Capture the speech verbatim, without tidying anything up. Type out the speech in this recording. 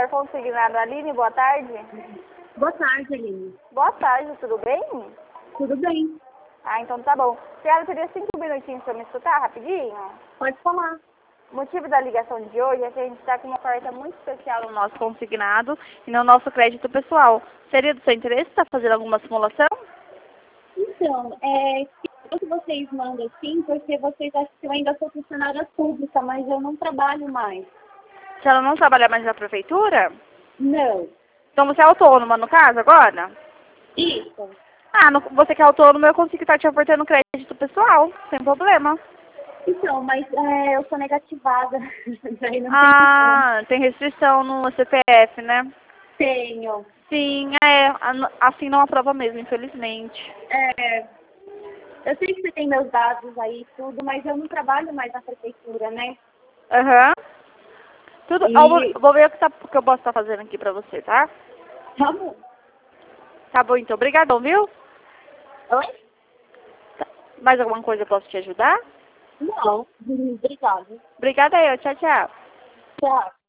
senhora consignado. Aline, boa tarde. Boa tarde, Aline. Boa tarde, tudo bem? Tudo bem? Ah, então tá bom. Senhora, teria cinco minutinhos para me escutar rapidinho? Pode falar. O motivo da ligação de hoje é que a gente está com uma oferta muito especial no nosso consignado e no nosso crédito pessoal. Seria do seu interesse estar fazendo alguma simulação? Então, é, que vocês mandam sim, porque vocês acham que eu ainda sou funcionária pública, mas eu não trabalho mais. Se ela não trabalhar mais na prefeitura? Não. Então você é autônoma, no caso, agora? Isso. Ah, no, você que é autônoma, eu consigo estar te ofertando crédito pessoal, sem problema. Então, mas é, eu sou negativada. Daí não Ah, tem restrição no C P F, né? tenho. Sim, é, a- assim não aprova mesmo, infelizmente. É, eu sei que você tem meus dados aí e tudo, mas eu não trabalho mais na prefeitura, né? Aham. Tudo, E eu vou, vou ver o que, tá, o que eu posso estar fazendo aqui pra você, tá? tá bom. Tá bom, então. Obrigadão, viu? Oi? Tá. Mais alguma coisa eu posso te ajudar? Não. Obrigada. Obrigada eu. Tchau, tchau. Tchau.